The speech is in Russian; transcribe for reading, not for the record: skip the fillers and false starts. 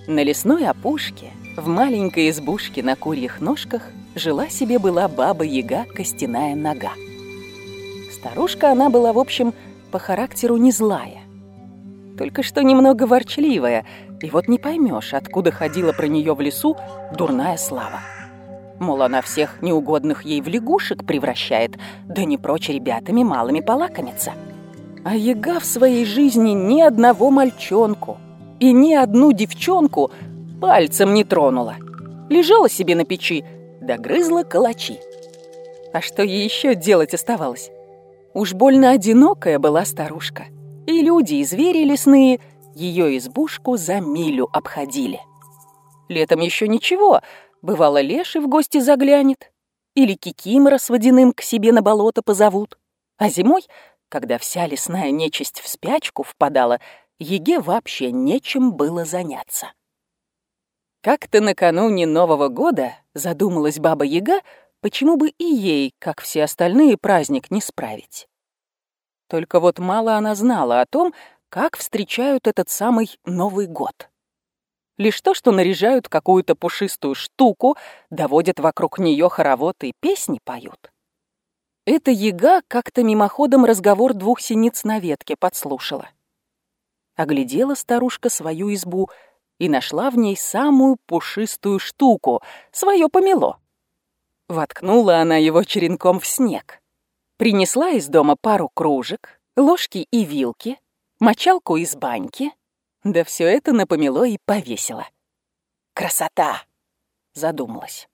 На лесной опушке, в маленькой избушке на курьих ножках, жила себе была баба-яга Костяная Нога. Старушка она была, в общем, по характеру не злая, только что немного ворчливая, и вот не поймешь, откуда ходила про нее в лесу дурная слава. Мол, она всех неугодных ей в лягушек превращает, да не прочь ребятами малыми полакомиться. А яга в своей жизни ни одного мальчонку и ни одну девчонку пальцем не тронула. Лежала себе на печи, да грызла калачи. А что ей еще делать оставалось? Уж больно одинокая была старушка. И люди, и звери лесные ее избушку за милю обходили. Летом еще ничего, бывало, леший в гости заглянет, или кикимора с водяным к себе на болото позовут. А зимой, когда вся лесная нечисть в спячку впадала, яге вообще нечем было заняться. Как-то накануне Нового года задумалась баба-яга, почему бы и ей, как все остальные, праздник не справить. Только вот мало она знала о том, как встречают этот самый Новый год. Лишь то, что наряжают какую-то пушистую штуку, доводят вокруг нее хоровод и песни поют. Эта яга как-то мимоходом разговор двух синиц на ветке подслушала. Оглядела старушка свою избу и нашла в ней самую пушистую штуку, свое помело. Воткнула она его черенком в снег. Принесла из дома пару кружек, ложки и вилки, мочалку из баньки, да все это на помело и повесила. «Красота!» — задумалась.